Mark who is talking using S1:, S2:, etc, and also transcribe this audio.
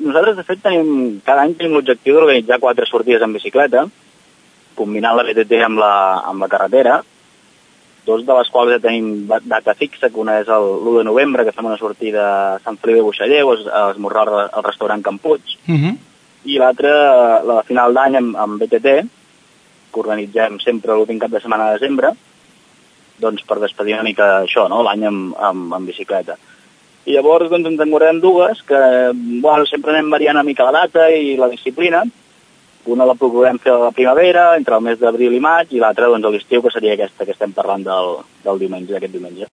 S1: nosaltres de fet cada any tenim l'objectiu d'organitzar 4 sortides en bicicleta, combinant la BTT amb la carretera, 2 de les quals ja tenim data fixa, que una és l'1 de novembre, que fem una sortida a Sant Feliu de Buixalleu, a esmorzar al restaurant Can Puig, i l'altra, la final d'any amb BTT, que organitzem sempre l'últim cap de setmana de desembre, doncs per despedir una mica això, no?, l'any amb bicicleta. I llavors doncs, ens en guardem 2 que sempre anem variant una mica la data i la disciplina. Una la procurem fer a la primavera, entre el mes d'abril i maig, i l'altra doncs, a l'estiu, que seria aquesta que estem parlant del diumenge, d'aquest diumenge.